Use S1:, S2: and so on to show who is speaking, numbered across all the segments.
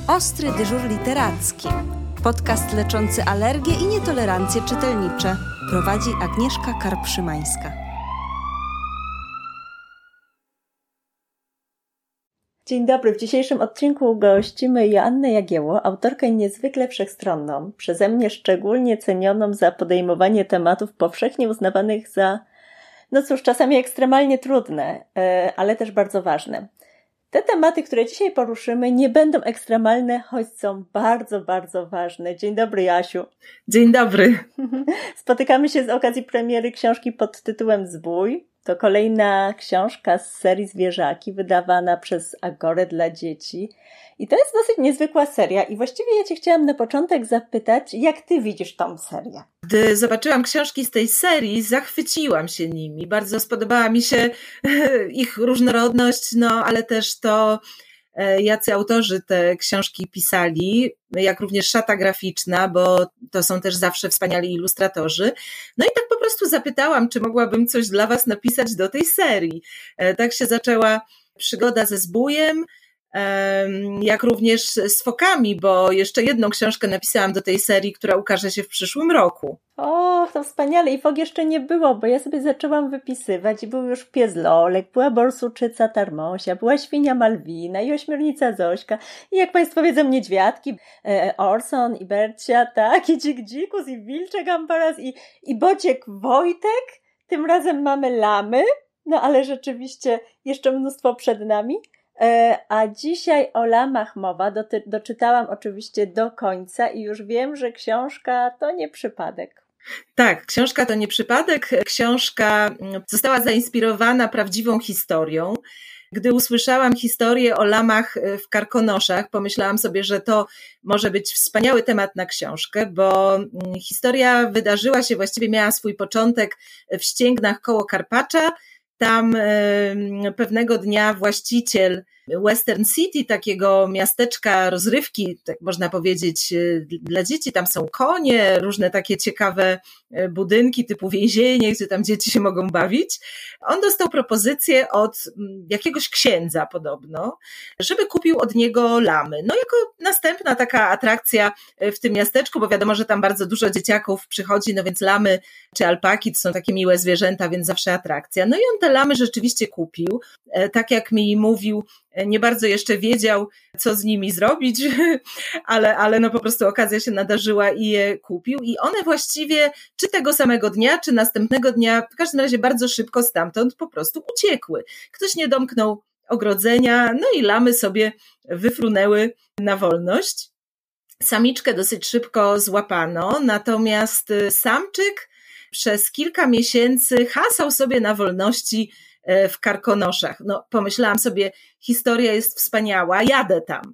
S1: Ostry dyżur literacki. Podcast leczący alergie i nietolerancje czytelnicze. Prowadzi Agnieszka Karp-Szymańska.
S2: Dzień dobry. W dzisiejszym odcinku gościmy Joannę Jagiełło, autorkę niezwykle wszechstronną, przeze mnie szczególnie cenioną za podejmowanie tematów powszechnie uznawanych za, czasami ekstremalnie trudne, ale też bardzo ważne. Te tematy, które dzisiaj poruszymy, nie będą ekstremalne, choć są bardzo, bardzo ważne. Dzień dobry, Jasiu.
S3: Dzień dobry.
S2: Spotykamy się z okazji premiery książki pod tytułem Zbój. To kolejna książka z serii Zwierzaki, wydawana przez Agorę dla dzieci. I to jest dosyć niezwykła seria i właściwie ja Cię chciałam na początek zapytać, jak Ty widzisz tą serię?
S3: Gdy zobaczyłam książki z tej serii, zachwyciłam się nimi. Bardzo spodobała mi się ich różnorodność, ale też to, jacy autorzy te książki pisali, jak również szata graficzna, bo to są też zawsze wspaniali ilustratorzy. No i tak po prostu zapytałam, czy mogłabym coś dla Was napisać do tej serii. Tak się zaczęła przygoda ze Zbójem, jak również z fokami, bo jeszcze jedną książkę napisałam do tej serii, która ukaże się w przyszłym roku.
S2: O, to wspaniale. I fok jeszcze nie było, bo ja sobie zaczęłam wypisywać i był już pies Lolek, była borsuczyca Tarmosia, była świnia Malwina i ośmiornica Zośka i jak Państwo wiedzą, niedźwiadki, Orson i Bercia, tak, i Dzik Dzikus i Wilczek Amparas i Bociek Wojtek. Tym razem mamy lamy, ale rzeczywiście jeszcze mnóstwo przed nami. A dzisiaj o lamach mowa, doczytałam oczywiście do końca i już wiem, że książka to nie przypadek.
S3: Tak, książka to nie przypadek. Książka została zainspirowana prawdziwą historią. Gdy usłyszałam historię o lamach w Karkonoszach, pomyślałam sobie, że to może być wspaniały temat na książkę, bo historia wydarzyła się, właściwie miała swój początek w Ścięgnach koło Karpacza. Tam pewnego dnia właściciel Western City, takiego miasteczka rozrywki, tak można powiedzieć, dla dzieci, tam są konie, różne takie ciekawe budynki typu więzienie, gdzie tam dzieci się mogą bawić. On dostał propozycję od jakiegoś księdza podobno, żeby kupił od niego lamy. Jako następna taka atrakcja w tym miasteczku, bo wiadomo, że tam bardzo dużo dzieciaków przychodzi, więc lamy czy alpaki to są takie miłe zwierzęta, więc zawsze atrakcja. I on te lamy rzeczywiście kupił, tak jak mi mówił, nie bardzo jeszcze wiedział, co z nimi zrobić, ale po prostu okazja się nadarzyła i je kupił. I one właściwie, czy tego samego dnia, czy następnego dnia, w każdym razie bardzo szybko stamtąd po prostu uciekły. Ktoś nie domknął ogrodzenia, i lamy sobie wyfrunęły na wolność. Samiczkę dosyć szybko złapano, natomiast samczyk przez kilka miesięcy hasał sobie na wolności w Karkonoszach. Pomyślałam sobie, historia jest wspaniała, jadę tam,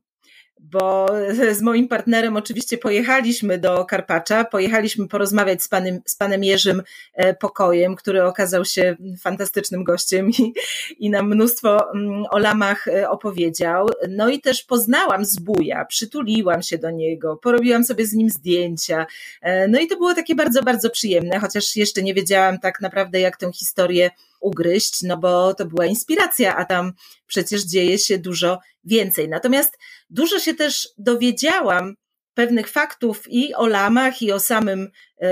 S3: bo z moim partnerem oczywiście pojechaliśmy do Karpacza, pojechaliśmy porozmawiać z panem Jerzym Pokojem, który okazał się fantastycznym gościem i nam mnóstwo o lamach opowiedział. I też poznałam Zbója, przytuliłam się do niego, porobiłam sobie z nim zdjęcia. I to było takie bardzo, bardzo przyjemne, chociaż jeszcze nie wiedziałam tak naprawdę, jak tę historię ugryźć, bo to była inspiracja, a tam przecież dzieje się dużo więcej. Natomiast dużo się też dowiedziałam pewnych faktów i o lamach, i o samym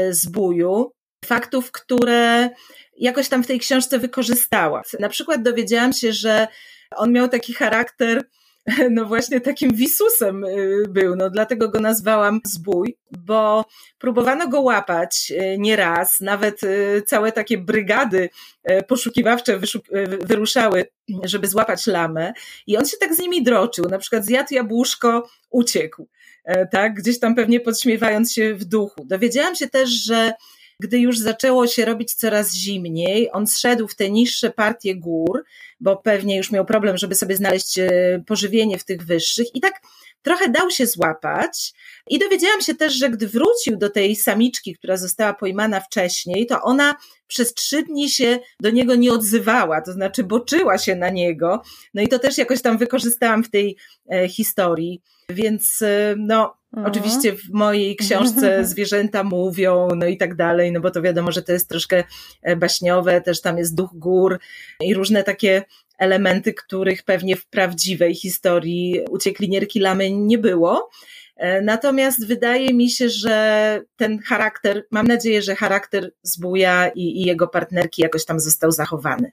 S3: Zbóju, faktów, które jakoś tam w tej książce wykorzystałam. Na przykład dowiedziałam się, że on miał taki charakter, właśnie takim wisusem był, dlatego go nazwałam Zbój, bo próbowano go łapać nieraz, nawet całe takie brygady poszukiwawcze wyruszały, żeby złapać lamę i on się tak z nimi droczył, na przykład zjadł jabłuszko, uciekł, tak, gdzieś tam pewnie podśmiewając się w duchu. Dowiedziałam się też, że gdy już zaczęło się robić coraz zimniej, on zszedł w te niższe partie gór, bo pewnie już miał problem, żeby sobie znaleźć pożywienie w tych wyższych i tak trochę dał się złapać. I dowiedziałam się też, że gdy wrócił do tej samiczki, która została pojmana wcześniej, to ona przez 3 dni się do niego nie odzywała, to znaczy boczyła się na niego. I to też jakoś tam wykorzystałam w tej historii. Więc Oczywiście w mojej książce zwierzęta mówią, no i tak dalej, no bo to wiadomo, że to jest troszkę baśniowe, też tam jest duch gór i różne takie elementy, których pewnie w prawdziwej historii uciekinierki lamy nie było. Natomiast wydaje mi się, że ten charakter, mam nadzieję, że charakter zbója i jego partnerki jakoś tam został zachowany.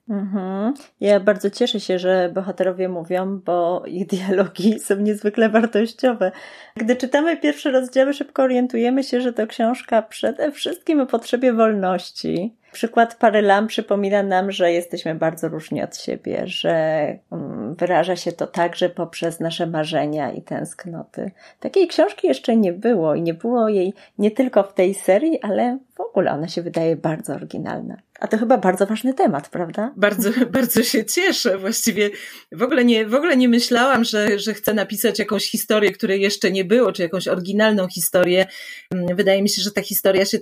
S2: Ja bardzo cieszę się, że bohaterowie mówią, bo ich dialogi są niezwykle wartościowe. Gdy czytamy pierwsze rozdziały, szybko orientujemy się, że to książka przede wszystkim o potrzebie wolności. Przykład Pary lam przypomina nam, że jesteśmy bardzo różni od siebie, że wyraża się to także poprzez nasze marzenia i tęsknoty. Takiej książki jeszcze nie było i nie było jej nie tylko w tej serii, ale w ogóle ona się wydaje bardzo oryginalna. A to chyba bardzo ważny temat, prawda?
S3: Bardzo, bardzo się cieszę. Właściwie w ogóle nie myślałam, że chcę napisać jakąś historię, której jeszcze nie było, czy jakąś oryginalną historię. Wydaje mi się, że ta historia się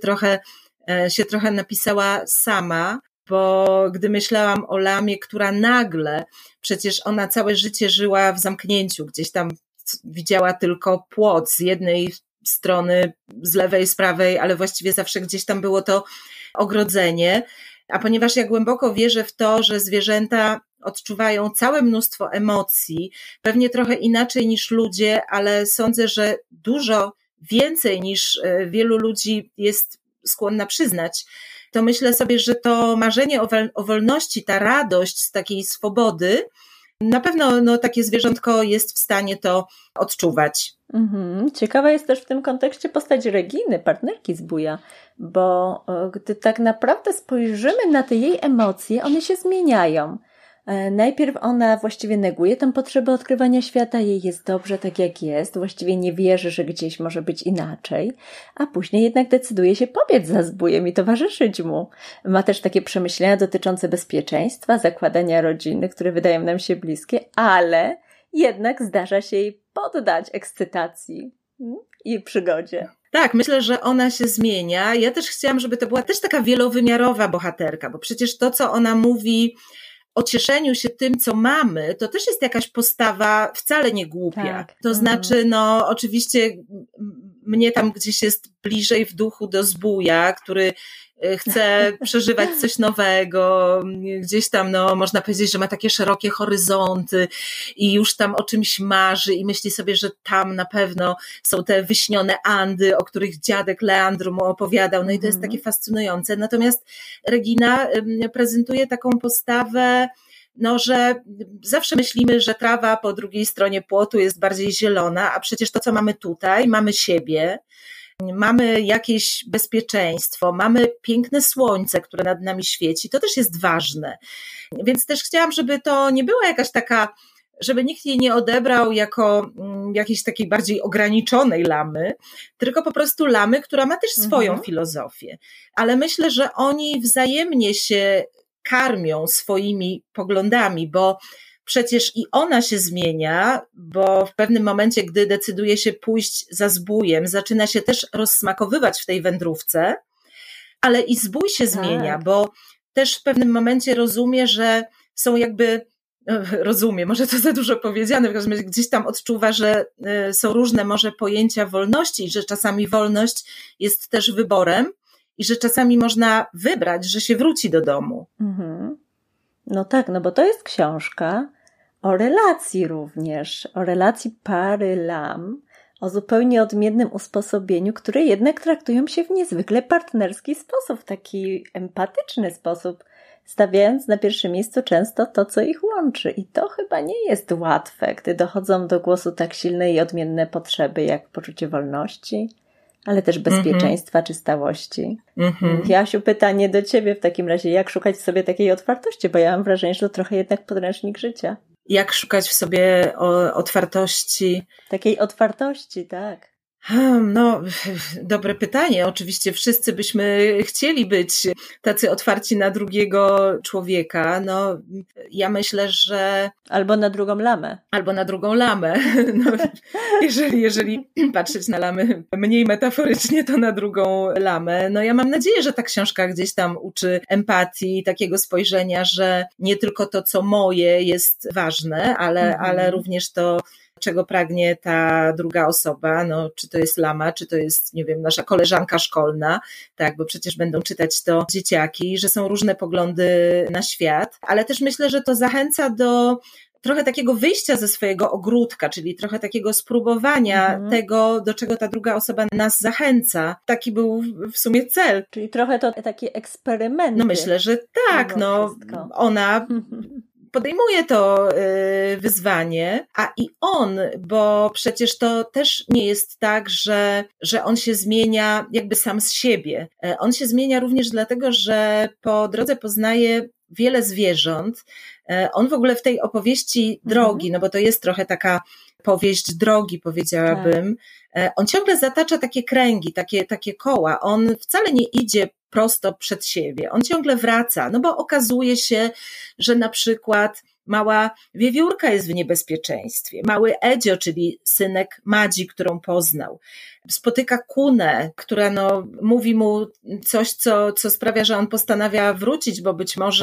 S3: trochę napisała sama, bo gdy myślałam o lamie, która nagle, przecież ona całe życie żyła w zamknięciu, gdzieś tam widziała tylko płot z jednej strony, z lewej, z prawej, ale właściwie zawsze gdzieś tam było to ogrodzenie, a ponieważ ja głęboko wierzę w to, że zwierzęta odczuwają całe mnóstwo emocji, pewnie trochę inaczej niż ludzie, ale sądzę, że dużo więcej niż wielu ludzi jest skłonna przyznać, to myślę sobie, że to marzenie o wolności, ta radość z takiej swobody, na pewno takie zwierzątko jest w stanie to odczuwać.
S2: Ciekawa jest też w tym kontekście postać Reginy, partnerki zbója, bo gdy tak naprawdę spojrzymy na te jej emocje, one się zmieniają. Najpierw ona właściwie neguje tę potrzebę odkrywania świata, jej jest dobrze tak jak jest, właściwie nie wierzy, że gdzieś może być inaczej, a później jednak decyduje się pobiec za zbójem i towarzyszyć mu. Ma też takie przemyślenia dotyczące bezpieczeństwa, zakładania rodziny, które wydają nam się bliskie, ale jednak zdarza się jej poddać ekscytacji i przygodzie.
S3: Tak, myślę, że ona się zmienia. Ja też chciałam, żeby to była też taka wielowymiarowa bohaterka, bo przecież to, co ona mówi o cieszeniu się tym, co mamy, to też jest jakaś postawa wcale nie głupia.
S2: Tak.
S3: To znaczy, oczywiście mnie tam gdzieś jest bliżej w duchu do zbója, który chce przeżywać coś nowego, gdzieś tam, można powiedzieć, że ma takie szerokie horyzonty i już tam o czymś marzy i myśli sobie, że tam na pewno są te wyśnione Andy, o których dziadek Leandro mu opowiadał, i to jest takie fascynujące. Natomiast Regina prezentuje taką postawę, że zawsze myślimy, że trawa po drugiej stronie płotu jest bardziej zielona, a przecież to, co mamy tutaj, mamy siebie, mamy jakieś bezpieczeństwo, mamy piękne słońce, które nad nami świeci, to też jest ważne. Więc też chciałam, żeby to nie była jakaś taka, żeby nikt jej nie odebrał jako jakiejś takiej bardziej ograniczonej lamy, tylko po prostu lamy, która ma też swoją filozofię. Ale myślę, że oni wzajemnie się karmią swoimi poglądami, bo przecież i ona się zmienia, bo w pewnym momencie, gdy decyduje się pójść za zbójem, zaczyna się też rozsmakowywać w tej wędrówce, ale i zbój się zmienia, bo też w pewnym momencie rozumie, że są rozumie, może to za dużo powiedziane, w każdym razie gdzieś tam odczuwa, że są różne może pojęcia wolności, że czasami wolność jest też wyborem i że czasami można wybrać, że się wróci do domu.
S2: No tak, bo to jest książka o relacji również, o relacji pary lam, o zupełnie odmiennym usposobieniu, które jednak traktują się w niezwykle partnerski sposób, w taki empatyczny sposób, stawiając na pierwszym miejscu często to, co ich łączy. I to chyba nie jest łatwe, gdy dochodzą do głosu tak silne i odmienne potrzeby, jak poczucie wolności, ale też bezpieczeństwa czy stałości. Jasiu, pytanie do ciebie w takim razie, jak szukać w sobie takiej otwartości, bo ja mam wrażenie, że to trochę jednak podręcznik życia.
S3: Jak szukać w sobie otwartości?
S2: Takiej otwartości, tak.
S3: Dobre pytanie. Oczywiście wszyscy byśmy chcieli być tacy otwarci na drugiego człowieka. Ja myślę, że...
S2: Albo na drugą lamę.
S3: Jeżeli patrzeć na lamy mniej metaforycznie, to na drugą lamę. Ja mam nadzieję, że ta książka gdzieś tam uczy empatii, takiego spojrzenia, że nie tylko to, co moje jest ważne, ale również to, czego pragnie ta druga osoba, no, czy to jest lama, czy to jest, nie wiem, nasza koleżanka szkolna, tak, bo przecież będą czytać to dzieciaki, że są różne poglądy na świat, ale też myślę, że to zachęca do trochę takiego wyjścia ze swojego ogródka, czyli trochę takiego spróbowania tego, do czego ta druga osoba nas zachęca. Taki był w sumie cel.
S2: Czyli trochę to takie eksperymenty.
S3: No myślę, że tak, no ona podejmuje to wyzwanie, a i on, bo przecież to też nie jest tak, że on się zmienia jakby sam z siebie. On się zmienia również dlatego, że po drodze poznaje wiele zwierząt. On w ogóle w tej opowieści drogi, no bo to jest trochę taka powieść drogi, powiedziałabym, on ciągle zatacza takie kręgi, takie koła. On wcale nie idzie prosto przed siebie. On ciągle wraca, no bo okazuje się, że na przykład mała wiewiórka jest w niebezpieczeństwie. Mały Edzio, czyli synek Madzi, którą poznał, spotyka Kunę, która mówi mu coś, co sprawia, że on postanawia wrócić, bo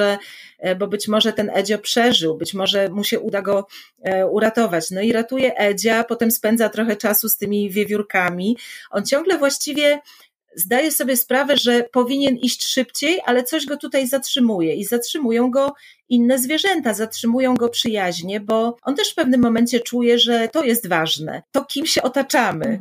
S3: być może ten Edzio przeżył, być może mu się uda go uratować. No i ratuje Edzia, potem spędza trochę czasu z tymi wiewiórkami. On ciągle właściwie zdaje sobie sprawę, że powinien iść szybciej, ale coś go tutaj zatrzymuje i zatrzymują go inne zwierzęta, zatrzymują go przyjaźnie, bo on też w pewnym momencie czuje, że to jest ważne, to kim się otaczamy,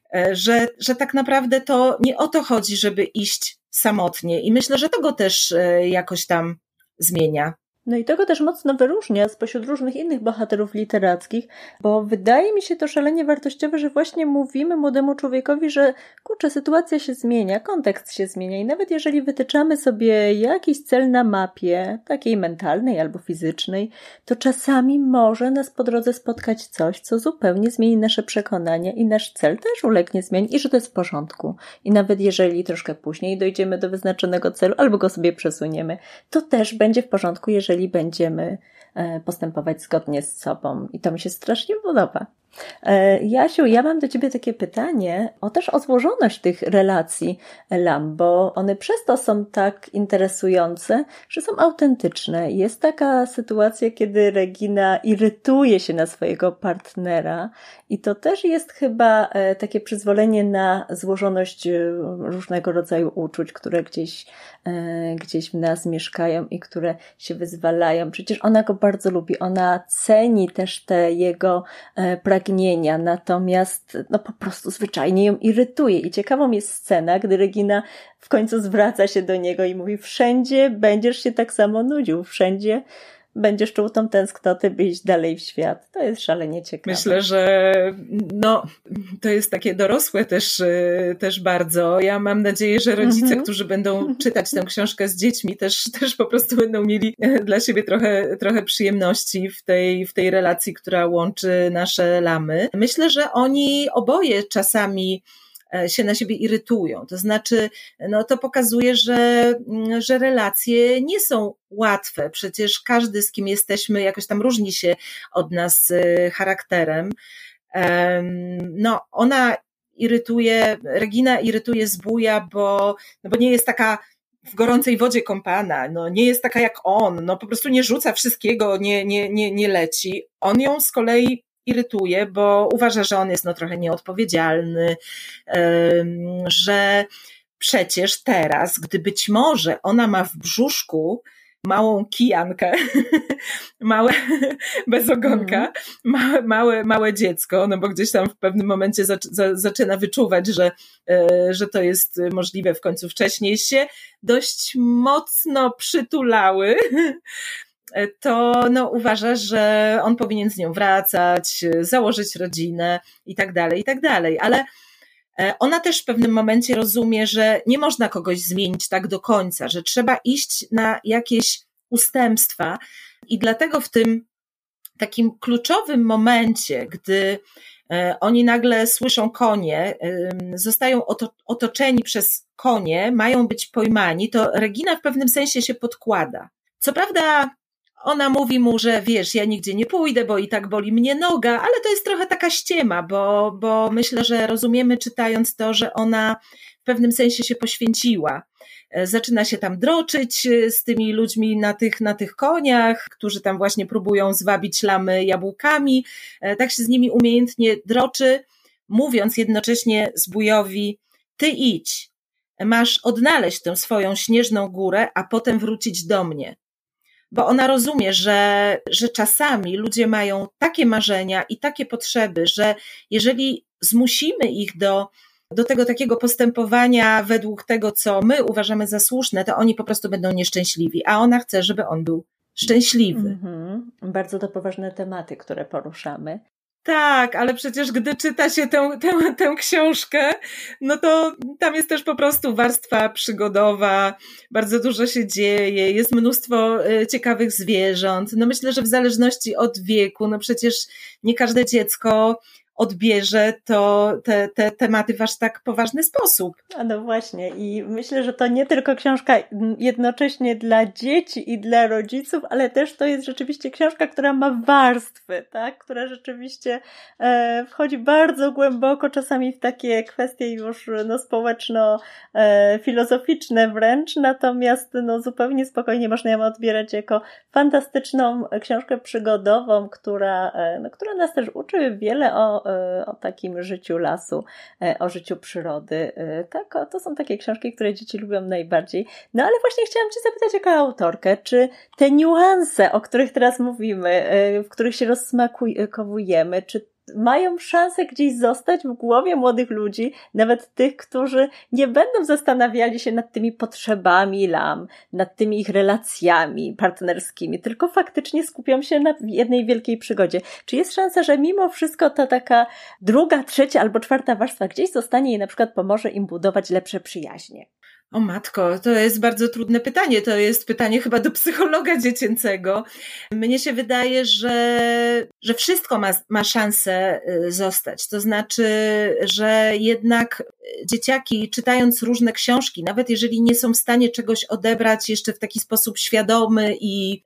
S3: że tak naprawdę to nie o to chodzi, żeby iść samotnie i myślę, że to go też jakoś tam zmienia.
S2: No i tego też mocno wyróżnia spośród różnych innych bohaterów literackich, bo wydaje mi się to szalenie wartościowe, że właśnie mówimy młodemu człowiekowi, że kurczę, sytuacja się zmienia, kontekst się zmienia i nawet jeżeli wytyczamy sobie jakiś cel na mapie, takiej mentalnej albo fizycznej, to czasami może nas po drodze spotkać coś, co zupełnie zmieni nasze przekonania i nasz cel też ulegnie zmianie i że to jest w porządku. I nawet jeżeli troszkę później dojdziemy do wyznaczonego celu albo go sobie przesuniemy, to też będzie w porządku, jeżeli będziemy postępować zgodnie z sobą. I to mi się strasznie podoba. Jasiu, ja mam do Ciebie takie pytanie o złożoność tych relacji lam, bo one przez to są tak interesujące, że są autentyczne. Jest taka sytuacja, kiedy Regina irytuje się na swojego partnera i to też jest chyba takie przyzwolenie na złożoność różnego rodzaju uczuć, które gdzieś w nas mieszkają i które się wyzwalają. Przecież ona go bardzo lubi, ona ceni też te jego pragnienia, natomiast po prostu zwyczajnie ją irytuje. I ciekawą jest scena, gdy Regina w końcu zwraca się do niego i mówi: wszędzie będziesz się tak samo nudził, wszędzie będziesz czuł tą tęsknotę, by iść dalej w świat. To jest szalenie ciekawe.
S3: Myślę, że to jest takie dorosłe też bardzo. Ja mam nadzieję, że rodzice, którzy będą czytać tę książkę z dziećmi, też po prostu będą mieli dla siebie trochę przyjemności w tej relacji, która łączy nasze lamy. Myślę, że oni oboje czasami się na siebie irytują. To znaczy, to pokazuje, że relacje nie są łatwe. Przecież każdy, z kim jesteśmy, jakoś tam różni się od nas charakterem. Regina irytuje zbója, bo nie jest taka w gorącej wodzie kąpana, nie jest taka jak on, po prostu nie rzuca wszystkiego, nie leci. On ją z kolei irytuje, bo uważa, że on jest trochę nieodpowiedzialny, że przecież teraz, gdy być może ona ma w brzuszku małą kijankę, bez ogonka, małe dziecko, bo gdzieś tam w pewnym momencie zaczyna wyczuwać, że to jest możliwe, w końcu wcześniej się dość mocno przytulały, to uważa, że on powinien z nią wracać, założyć rodzinę i tak dalej, ale ona też w pewnym momencie rozumie, że nie można kogoś zmienić tak do końca, że trzeba iść na jakieś ustępstwa i dlatego w tym takim kluczowym momencie, gdy oni nagle słyszą konie, zostają otoczeni przez konie, mają być pojmani, to Regina w pewnym sensie się podkłada. Co prawda ona mówi mu, że wiesz, ja nigdzie nie pójdę, bo i tak boli mnie noga, ale to jest trochę taka ściema, bo myślę, że rozumiemy czytając to, że ona w pewnym sensie się poświęciła. Zaczyna się tam droczyć z tymi ludźmi na tych koniach, którzy tam właśnie próbują zwabić lamy jabłkami. Tak się z nimi umiejętnie droczy, mówiąc jednocześnie zbójowi: ty idź, masz odnaleźć tę swoją śnieżną górę, a potem wrócić do mnie. Bo ona rozumie, że czasami ludzie mają takie marzenia i takie potrzeby, że jeżeli zmusimy ich do tego takiego postępowania według tego, co my uważamy za słuszne, to oni po prostu będą nieszczęśliwi, a ona chce, żeby on był szczęśliwy.
S2: Bardzo to poważne tematy, które poruszamy.
S3: Tak, ale przecież gdy czyta się tę książkę, no to tam jest też po prostu warstwa przygodowa, bardzo dużo się dzieje, jest mnóstwo ciekawych zwierząt. No myślę, że w zależności od wieku, no przecież nie każde dziecko odbierze te tematy w aż tak poważny sposób.
S2: A no właśnie, i myślę, że to nie tylko książka jednocześnie dla dzieci i dla rodziców, ale też to jest rzeczywiście książka, która ma warstwy, tak? Która rzeczywiście wchodzi bardzo głęboko, czasami w takie kwestie już społeczno-filozoficzne wręcz, natomiast zupełnie spokojnie można ją odbierać jako fantastyczną książkę przygodową, która nas też uczy wiele o takim życiu lasu, o życiu przyrody. Tak, to są takie książki, które dzieci lubią najbardziej. No ale właśnie chciałam Cię zapytać jako autorkę, czy te niuanse, o których teraz mówimy, w których się rozsmakowujemy, czy mają szansę gdzieś zostać w głowie młodych ludzi, nawet tych, którzy nie będą zastanawiali się nad tymi potrzebami lam, nad tymi ich relacjami partnerskimi, tylko faktycznie skupią się na jednej wielkiej przygodzie. Czy jest szansa, że mimo wszystko ta taka druga, trzecia albo czwarta warstwa gdzieś zostanie i na przykład pomoże im budować lepsze przyjaźnie?
S3: O matko, to jest bardzo trudne pytanie. To jest pytanie chyba do psychologa dziecięcego. Mnie się wydaje, że wszystko ma szansę zostać. To znaczy, że jednak dzieciaki, czytając różne książki, nawet jeżeli nie są w stanie czegoś odebrać jeszcze w taki sposób świadomy i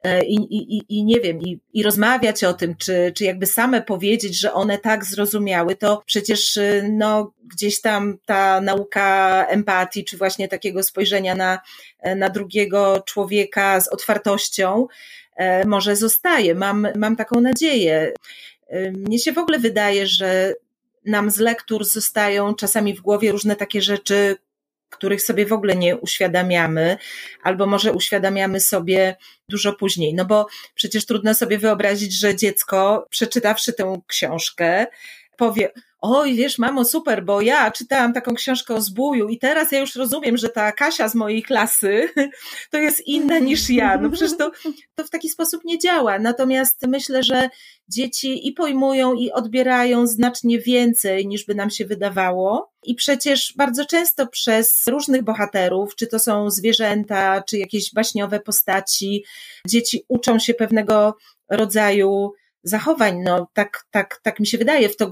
S3: nie wiem, i rozmawiać o tym, czy jakby same powiedzieć, że one tak zrozumiały, to przecież gdzieś tam ta nauka empatii, czy właśnie takiego spojrzenia na drugiego człowieka z otwartością może zostaje. Mam taką nadzieję. Mnie się w ogóle wydaje, że nam z lektur zostają czasami w głowie różne takie rzeczy, których sobie w ogóle nie uświadamiamy, albo może uświadamiamy sobie dużo później. No bo przecież trudno sobie wyobrazić, że dziecko, przeczytawszy tę książkę, powie: oj, wiesz, mamo, super, bo ja czytałam taką książkę o zbóju i teraz ja już rozumiem, że ta Kasia z mojej klasy to jest inna niż ja. No przecież to w taki sposób nie działa. Natomiast myślę, że dzieci i pojmują, i odbierają znacznie więcej, niż by nam się wydawało. I przecież bardzo często przez różnych bohaterów, czy to są zwierzęta, czy jakieś baśniowe postaci, dzieci uczą się pewnego rodzaju zachowań. No tak mi się wydaje, w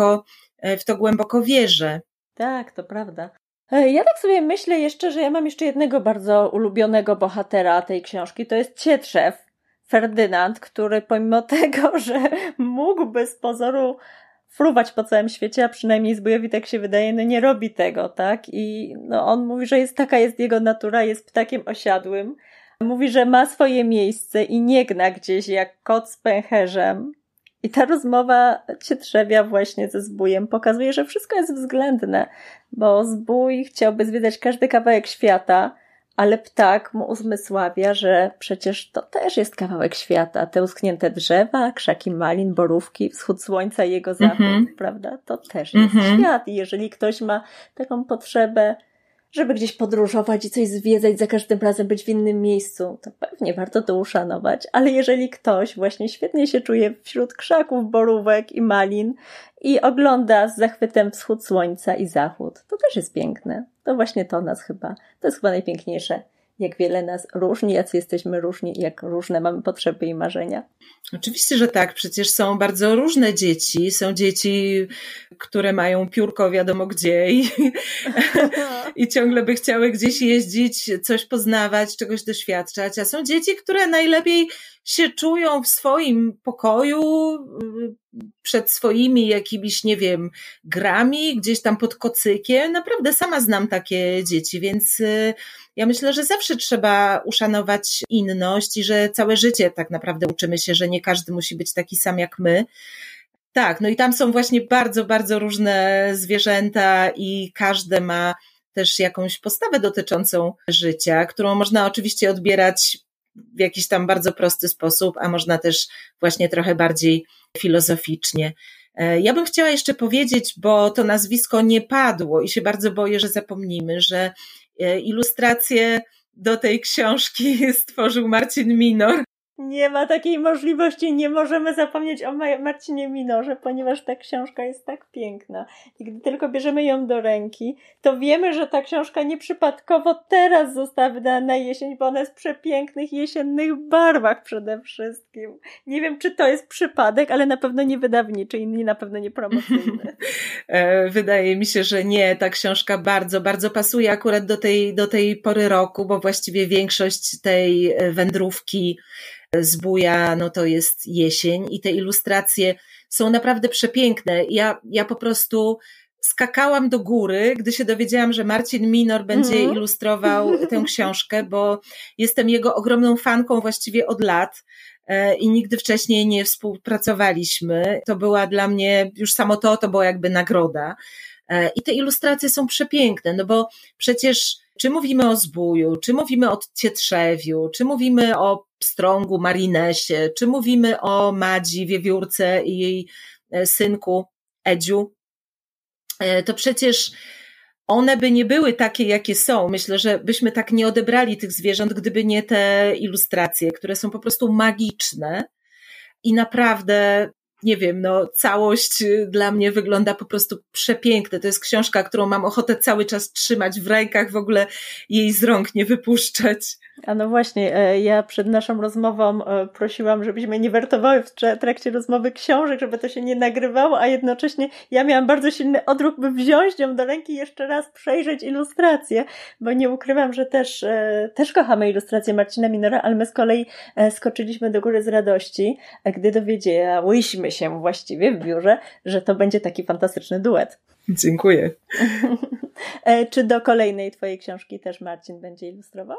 S3: to głęboko wierzę.
S2: Tak, to prawda. Ja tak sobie myślę jeszcze, że ja mam jeszcze jednego bardzo ulubionego bohatera tej książki, to jest Cietrzew, Ferdynand, który pomimo tego, że mógłby z pozoru fruwać po całym świecie, a przynajmniej zbójowi tak się wydaje, nie robi tego, tak? I on mówi, że taka jest jego natura, jest ptakiem osiadłym. Mówi, że ma swoje miejsce i nie gna gdzieś jak kot z pęcherzem. I ta rozmowa Cietrzewia właśnie ze zbójem pokazuje, że wszystko jest względne, bo zbój chciałby zwiedzać każdy kawałek świata, ale ptak mu uzmysławia, że przecież to też jest kawałek świata. Te uschnięte drzewa, krzaki malin, borówki, wschód słońca i jego zachód, prawda? To też jest świat. I jeżeli ktoś ma taką potrzebę, żeby gdzieś podróżować i coś zwiedzać, za każdym razem być w innym miejscu, to pewnie warto to uszanować, ale jeżeli ktoś właśnie świetnie się czuje wśród krzaków, borówek i malin i ogląda z zachwytem wschód słońca i zachód, to też jest piękne. To właśnie to jest chyba najpiękniejsze. Jak wiele nas różni, jacy jesteśmy różni i jak różne mamy potrzeby i marzenia.
S3: Oczywiście, że tak. Przecież są bardzo różne dzieci. Są dzieci, które mają piórko wiadomo gdzie i ciągle by chciały gdzieś jeździć, coś poznawać, czegoś doświadczać. A są dzieci, które najlepiej się czują w swoim pokoju, przed swoimi jakimiś, nie wiem, grami, gdzieś tam pod kocykiem. Naprawdę sama znam takie dzieci, więc ja myślę, że zawsze trzeba uszanować inność i że całe życie tak naprawdę uczymy się, że nie każdy musi być taki sam jak my. Tak, no i tam są właśnie bardzo, bardzo różne zwierzęta i każde ma też jakąś postawę dotyczącą życia, którą można oczywiście odbierać w jakiś tam bardzo prosty sposób, a można też właśnie trochę bardziej filozoficznie. Ja bym chciała jeszcze powiedzieć, bo to nazwisko nie padło i się bardzo boję, że zapomnimy, że ilustrację do tej książki stworzył Marcin Minor.
S2: Nie ma takiej możliwości, nie możemy zapomnieć o Marcinie Minorze, ponieważ ta książka jest tak piękna. I gdy tylko bierzemy ją do ręki, to wiemy, że ta książka nieprzypadkowo teraz została wydana na jesień, bo ona jest w przepięknych jesiennych barwach przede wszystkim. Nie wiem, czy to jest przypadek, ale na pewno nie wydawniczy i na pewno nie promocyjny.
S3: Wydaje mi się, że nie. Ta książka bardzo, bardzo pasuje akurat do tej pory roku, bo właściwie większość tej wędrówki zbója, no to jest jesień i te ilustracje są naprawdę przepiękne. Ja po prostu skakałam do góry, gdy się dowiedziałam, że Marcin Minor będzie ilustrował tę książkę, bo jestem jego ogromną fanką właściwie od lat i nigdy wcześniej nie współpracowaliśmy. To była dla mnie, już samo to była jakby nagroda. I te ilustracje są przepiękne, no bo przecież czy mówimy o zbóju, czy mówimy o cietrzewiu, czy mówimy o pstrągu, marinesie, czy mówimy o Madzi, wiewiórce i jej synku Edziu, to przecież one by nie były takie, jakie są. Myślę, że byśmy tak nie odebrali tych zwierząt, gdyby nie te ilustracje, które są po prostu magiczne i naprawdę, nie wiem, no całość dla mnie wygląda po prostu przepięknie. To jest książka, którą mam ochotę cały czas trzymać w rękach, w ogóle jej z rąk nie wypuszczać.
S2: A no właśnie, ja przed naszą rozmową prosiłam, żebyśmy nie wertowały w trakcie rozmowy książek, żeby to się nie nagrywało, a jednocześnie ja miałam bardzo silny odruch, by wziąć ją do ręki i jeszcze raz przejrzeć ilustracje, bo nie ukrywam, że też kochamy ilustracje Marcina Minora, ale my z kolei skoczyliśmy do góry z radości, gdy dowiedziałyśmy się właściwie w biurze, że to będzie taki fantastyczny duet.
S3: Dziękuję.
S2: Czy do kolejnej twojej książki też Marcin będzie ilustrował?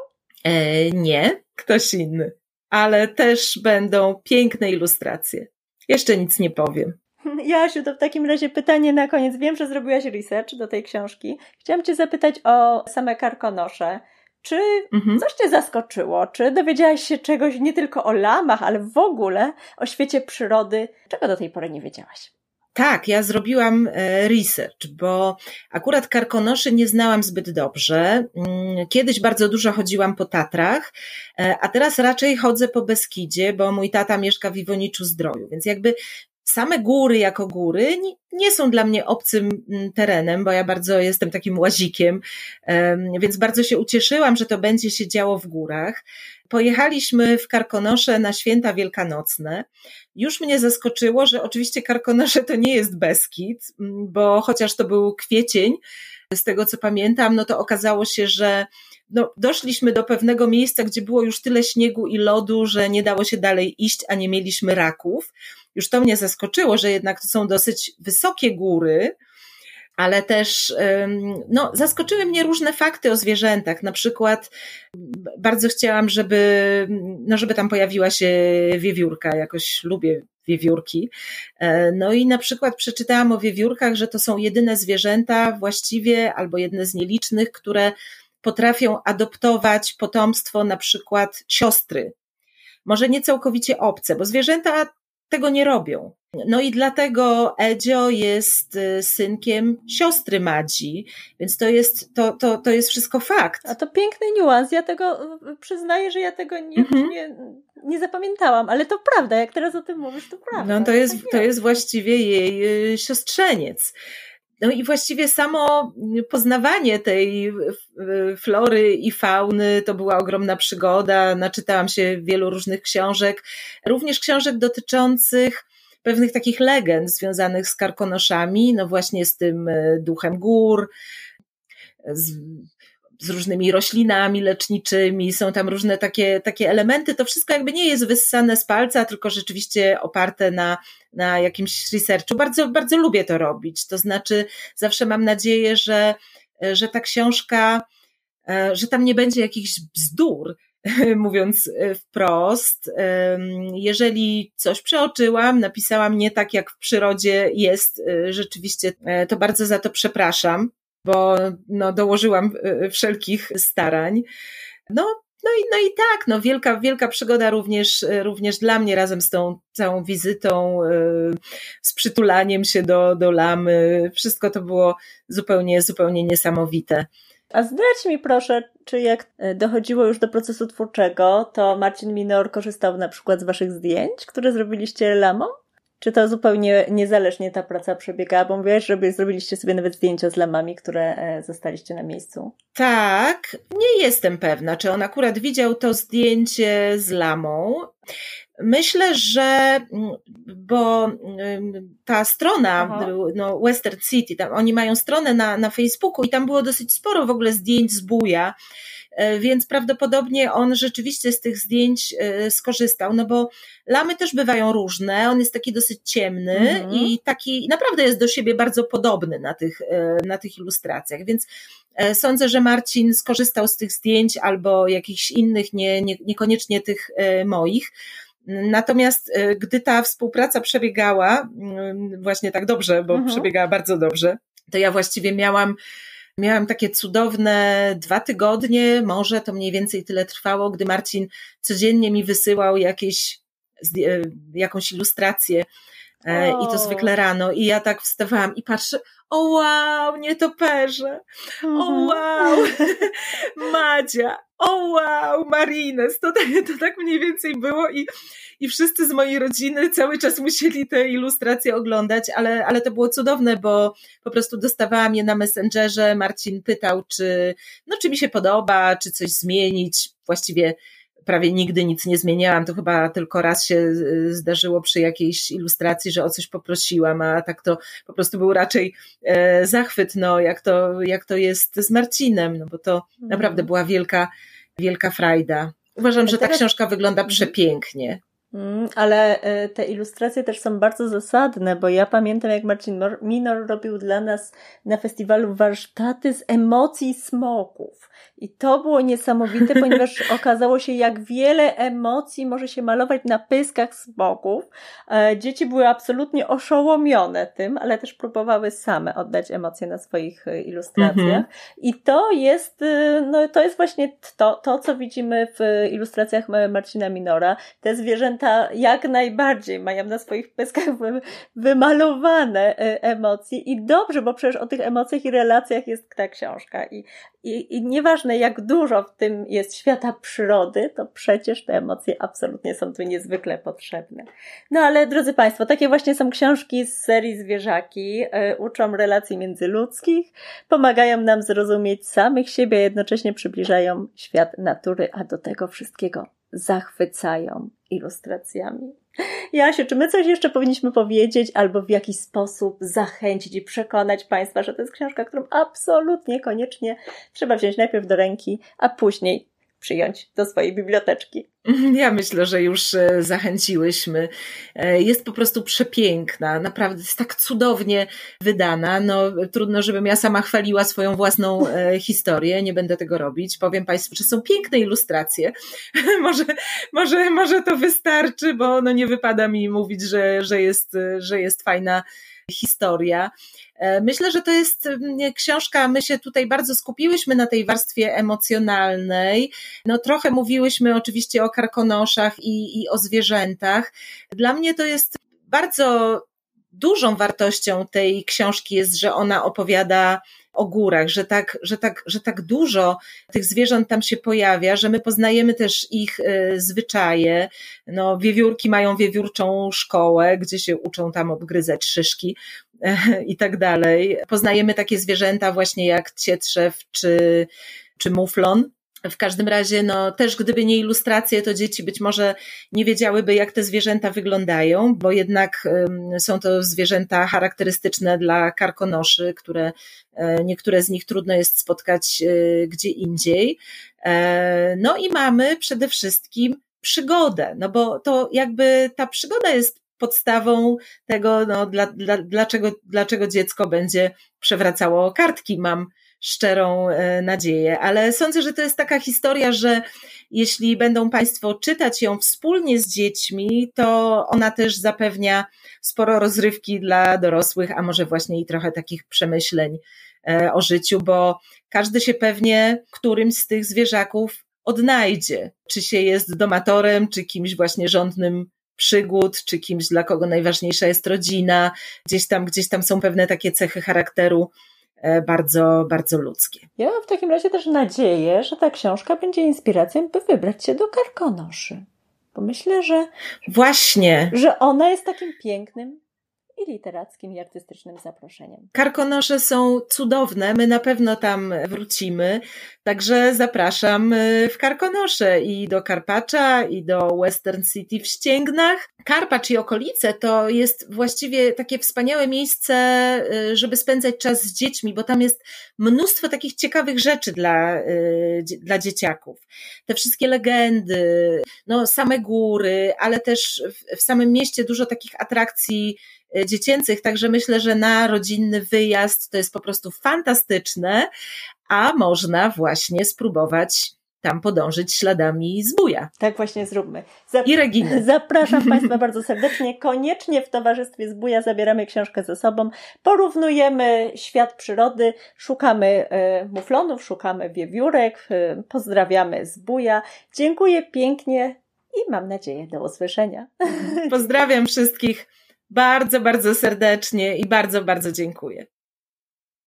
S3: Nie, ktoś inny, ale też będą piękne ilustracje. Jeszcze nic nie powiem.
S2: Jasiu, to w takim razie pytanie na koniec. Wiem, że zrobiłaś research do tej książki. Chciałam cię zapytać o same karkonosze. Czy coś cię zaskoczyło? Czy dowiedziałaś się czegoś nie tylko o lamach, ale w ogóle o świecie przyrody? Czego do tej pory nie wiedziałaś?
S3: Tak, ja zrobiłam research, bo akurat karkonoszy nie znałam zbyt dobrze. Kiedyś bardzo dużo chodziłam po Tatrach, a teraz raczej chodzę po Beskidzie, bo mój tata mieszka w Iwoniczu-Zdroju, więc jakby same góry jako góry nie są dla mnie obcym terenem, bo ja bardzo jestem takim łazikiem, więc bardzo się ucieszyłam, że to będzie się działo w górach. Pojechaliśmy w Karkonosze na święta wielkanocne. Już mnie zaskoczyło, że oczywiście Karkonosze to nie jest Beskid, bo chociaż to był kwiecień, z tego co pamiętam, no to okazało się, że doszliśmy do pewnego miejsca, gdzie było już tyle śniegu i lodu, że nie dało się dalej iść, a nie mieliśmy raków. Już to mnie zaskoczyło, że jednak to są dosyć wysokie góry, ale też zaskoczyły mnie różne fakty o zwierzętach. Na przykład bardzo chciałam, żeby tam pojawiła się wiewiórka, jakoś lubię wiewiórki. No i na przykład przeczytałam o wiewiórkach, że to są jedyne zwierzęta właściwie, albo jedne z nielicznych, które potrafią adoptować potomstwo na przykład siostry. Może nie całkowicie obce, bo zwierzęta tego nie robią. No i dlatego Edzio jest synkiem siostry Madzi, więc to jest wszystko fakt.
S2: A to piękny niuans. Ja tego przyznaję, że ja tego nie zapamiętałam, ale to prawda, jak teraz o tym mówisz, to prawda.
S3: No to jest właściwie jej siostrzeniec. No i właściwie samo poznawanie tej flory i fauny to była ogromna przygoda. Naczytałam się wielu różnych książek, również książek dotyczących pewnych takich legend związanych z karkonoszami, no właśnie z tym duchem gór, z różnymi roślinami leczniczymi, są tam różne takie elementy, to wszystko jakby nie jest wyssane z palca, tylko rzeczywiście oparte na jakimś researchu. Bardzo, bardzo lubię to robić, to znaczy zawsze mam nadzieję, że ta książka, że tam nie będzie jakichś bzdur, mówiąc wprost. Jeżeli coś przeoczyłam, napisałam nie tak, jak w przyrodzie jest, rzeczywiście to bardzo za to przepraszam, bo dołożyłam wszelkich starań. No i tak, wielka przygoda również dla mnie razem z tą całą wizytą, z przytulaniem się do lamy. Wszystko to było zupełnie niesamowite.
S2: A zdradź mi proszę, czy jak dochodziło już do procesu twórczego, to Marcin Minor korzystał na przykład z waszych zdjęć, które zrobiliście lamą? Czy to zupełnie niezależnie ta praca przebiegała? Bo mówiłaś, że zrobiliście sobie nawet zdjęcia z lamami, które zostaliście na miejscu.
S3: Tak, nie jestem pewna, czy on akurat widział to zdjęcie z lamą. Myślę, że, bo ta strona, Western City, tam oni mają stronę na Facebooku i tam było dosyć sporo w ogóle zdjęć z buja, więc prawdopodobnie on rzeczywiście z tych zdjęć skorzystał, bo lamy też bywają różne, on jest taki dosyć ciemny i taki naprawdę jest do siebie bardzo podobny na tych ilustracjach, więc sądzę, że Marcin skorzystał z tych zdjęć albo jakichś innych, niekoniecznie tych moich. Natomiast gdy ta współpraca przebiegała właśnie tak dobrze, bo przebiegała bardzo dobrze, to ja właściwie miałam takie cudowne 2 tygodnie, może to mniej więcej tyle trwało, gdy Marcin codziennie mi wysyłał jakąś ilustrację i to zwykle rano i ja tak wstawałam i patrzę, o wow, nietoperze, o wow, Madzia, o wow, Marines, to tak mniej więcej było i wszyscy z mojej rodziny cały czas musieli te ilustracje oglądać, ale to było cudowne, bo po prostu dostawałam je na Messengerze, Marcin pytał, czy mi się podoba, czy coś zmienić, właściwie prawie nigdy nic nie zmieniałam, to chyba tylko raz się zdarzyło przy jakiejś ilustracji, że o coś poprosiłam, a tak to po prostu był raczej zachwyt, jak to jest z Marcinem, bo to naprawdę była wielka frajda. Uważam, że ta książka wygląda przepięknie.
S2: Ale te ilustracje też są bardzo zasadne, bo ja pamiętam, jak Marcin Minor robił dla nas na festiwalu warsztaty z emocji smoków. I to było niesamowite, ponieważ okazało się, jak wiele emocji może się malować na pyskach smoków. Dzieci były absolutnie oszołomione tym, ale też próbowały same oddać emocje na swoich ilustracjach. I to jest właśnie to, co widzimy w ilustracjach Marcina Minora. Te zwierzęta jak najbardziej mają na swoich pyskach wymalowane emocje i dobrze, bo przecież o tych emocjach i relacjach jest ta książka. I nieważne, jak dużo w tym jest świata przyrody, to przecież te emocje absolutnie są tu niezwykle potrzebne. No ale drodzy Państwo, takie właśnie są książki z serii Zwierzaki, uczą relacji międzyludzkich, pomagają nam zrozumieć samych siebie, a jednocześnie przybliżają świat natury, a do tego wszystkiego zachwycają ilustracjami. Jasiu, czy my coś jeszcze powinniśmy powiedzieć albo w jakiś sposób zachęcić i przekonać Państwa, że to jest książka, którą absolutnie, koniecznie trzeba wziąć najpierw do ręki, a później przyjąć do swojej biblioteczki?
S3: Ja myślę, że już zachęciłyśmy. Jest po prostu przepiękna, naprawdę jest tak cudownie wydana. Trudno, żebym ja sama chwaliła swoją własną historię, nie będę tego robić. Powiem Państwu, że są piękne ilustracje. Może to wystarczy, bo nie wypada mi mówić, że jest fajna historia. Myślę, że to jest książka, my się tutaj bardzo skupiłyśmy na tej warstwie emocjonalnej. Trochę mówiłyśmy oczywiście o karkonoszach i o zwierzętach. Dla mnie to jest bardzo dużą wartością tej książki jest, że ona opowiada o górach, że tak dużo tych zwierząt tam się pojawia, że my poznajemy też ich zwyczaje. Wiewiórki mają wiewiórczą szkołę, gdzie się uczą tam obgryzać szyszki i tak dalej. Poznajemy takie zwierzęta właśnie jak cietrzew czy muflon. W każdym razie, też gdyby nie ilustracje, to dzieci być może nie wiedziałyby, jak te zwierzęta wyglądają, bo jednak są to zwierzęta charakterystyczne dla karkonoszy, które niektóre z nich trudno jest spotkać gdzie indziej. No i mamy przede wszystkim przygodę, bo to jakby ta przygoda jest podstawą tego, dlaczego dziecko będzie przewracało kartki, mam szczerą nadzieję, ale sądzę, że to jest taka historia, że jeśli będą Państwo czytać ją wspólnie z dziećmi, to ona też zapewnia sporo rozrywki dla dorosłych, a może właśnie i trochę takich przemyśleń o życiu, bo każdy się pewnie którymś z tych zwierzaków odnajdzie, czy się jest domatorem, czy kimś właśnie żądnym przygód, czy kimś, dla kogo najważniejsza jest rodzina, gdzieś tam są pewne takie cechy charakteru bardzo, bardzo ludzkie.
S2: Ja mam w takim razie też nadzieję, że ta książka będzie inspiracją, by wybrać się do karkonoszy. Bo myślę, że ona jest takim pięknym i literackim, i artystycznym zaproszeniem.
S3: Karkonosze są cudowne, my na pewno tam wrócimy, także zapraszam w Karkonosze i do Karpacza, i do Western City w Ścięgnach. Karpacz i okolice to jest właściwie takie wspaniałe miejsce, żeby spędzać czas z dziećmi, bo tam jest mnóstwo takich ciekawych rzeczy dla dzieciaków. Te wszystkie legendy, same góry, ale też w samym mieście dużo takich atrakcji dziecięcych, także myślę, że na rodzinny wyjazd to jest po prostu fantastyczne, a można właśnie spróbować tam podążyć śladami Zbója.
S2: Tak właśnie zróbmy.
S3: I Reginy.
S2: Zapraszam Państwa bardzo serdecznie. Koniecznie w towarzystwie Zbója zabieramy książkę ze sobą. Porównujemy świat przyrody, szukamy muflonów, szukamy wiewiórek, pozdrawiamy Zbója. Dziękuję pięknie i mam nadzieję do usłyszenia.
S3: Pozdrawiam wszystkich bardzo, bardzo serdecznie i bardzo, bardzo dziękuję.